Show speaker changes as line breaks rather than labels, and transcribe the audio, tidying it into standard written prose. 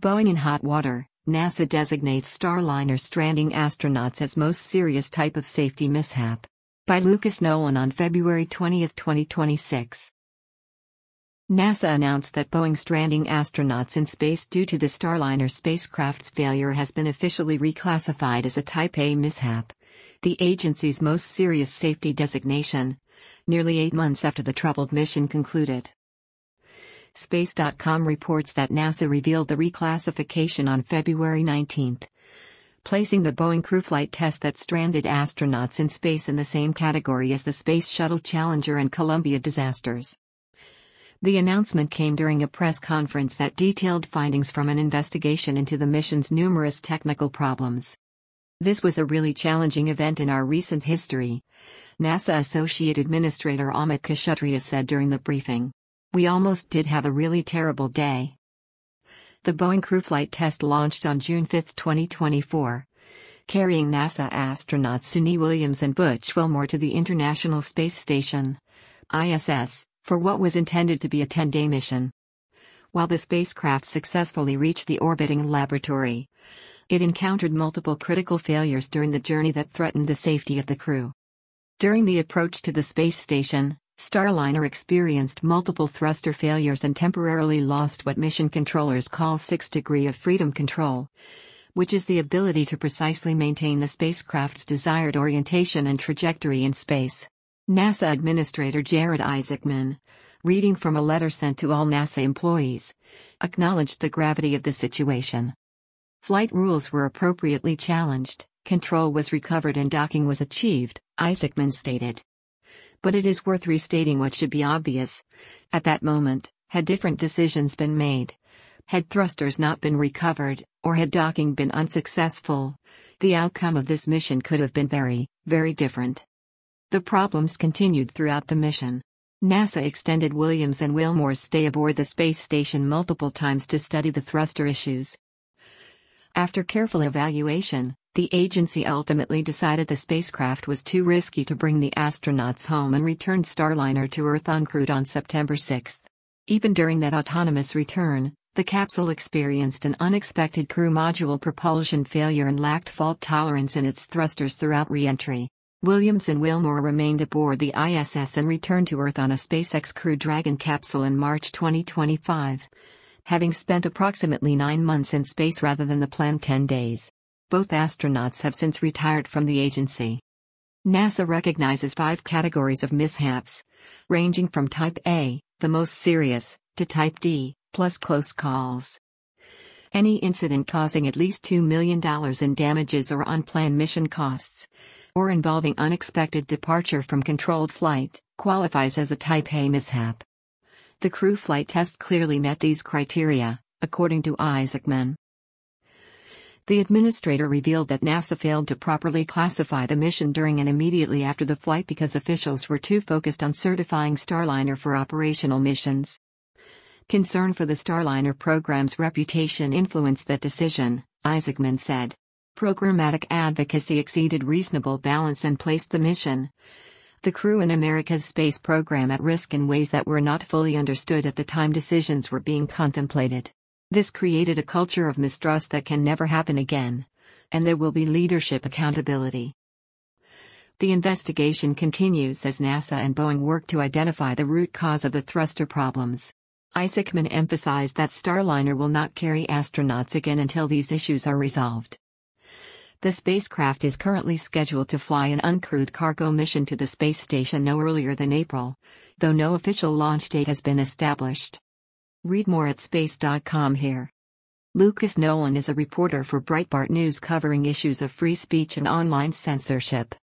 Boeing in hot water, NASA designates Starliner stranding astronauts as most serious type of safety mishap. By Lucas Nolan on February 20, 2026. NASA announced that Boeing stranding astronauts in space due to the Starliner spacecraft's failure has been officially reclassified as a Type A mishap, the agency's most serious safety designation, nearly 8 months after the troubled mission concluded. Space.com reports that NASA revealed the reclassification on February 19, placing the Boeing crew flight test that stranded astronauts in space in the same category as the Space Shuttle Challenger and Columbia disasters. The announcement came during a press conference that detailed findings from an investigation into the mission's numerous technical problems. "This was a really challenging event in our recent history," NASA Associate Administrator Amit Kshatriya said during the briefing. "We almost did have a really terrible day." The Boeing crew flight test launched on June 5, 2024, carrying NASA astronauts Suni Williams and Butch Wilmore to the International Space Station, ISS, for what was intended to be a 10-day mission. While the spacecraft successfully reached the orbiting laboratory, it encountered multiple critical failures during the journey that threatened the safety of the crew. During the approach to the space station, Starliner experienced multiple thruster failures and temporarily lost what mission controllers call 6th degree of freedom control, which is the ability to precisely maintain the spacecraft's desired orientation and trajectory in space. NASA Administrator Jared Isaacman, reading from a letter sent to all NASA employees, acknowledged the gravity of the situation. "Flight rules were appropriately challenged, control was recovered and docking was achieved," Isaacman stated. But it is worth restating what should be obvious. At that moment, had different decisions been made, had thrusters not been recovered, or had docking been unsuccessful, the outcome of this mission could have been very, very different. The problems continued throughout the mission. NASA extended Williams and Wilmore's stay aboard the space station multiple times to study the thruster issues. After careful evaluation, the agency ultimately decided the spacecraft was too risky to bring the astronauts home and returned Starliner to Earth uncrewed on September 6. Even during that autonomous return, the capsule experienced an unexpected crew module propulsion failure and lacked fault tolerance in its thrusters throughout re-entry. Williams and Wilmore remained aboard the ISS and returned to Earth on a SpaceX Crew Dragon capsule in March 2025, having spent approximately 9 months in space rather than the planned 10 days. Both astronauts have since retired from the agency. NASA recognizes 5 categories of mishaps, ranging from Type A, the most serious, to Type D, plus close calls. Any incident causing at least $2 million in damages or unplanned mission costs, or involving unexpected departure from controlled flight, qualifies as a Type A mishap. The crew flight test clearly met these criteria, according to Isaacman. The administrator revealed that NASA failed to properly classify the mission during and immediately after the flight because officials were too focused on certifying Starliner for operational missions. Concern for the Starliner program's reputation influenced that decision, Isaacman said. Programmatic advocacy exceeded reasonable balance and placed the mission, the crew in America's space program at risk in ways that were not fully understood at the time decisions were being contemplated. This created a culture of mistrust that can never happen again, and there will be leadership accountability. The investigation continues as NASA and Boeing work to identify the root cause of the thruster problems. Isaacman emphasized that Starliner will not carry astronauts again until these issues are resolved. The spacecraft is currently scheduled to fly an uncrewed cargo mission to the space station no earlier than April, though no official launch date has been established. Read more at space.com here. Lucas Nolan is a reporter for Breitbart News covering issues of free speech and online censorship.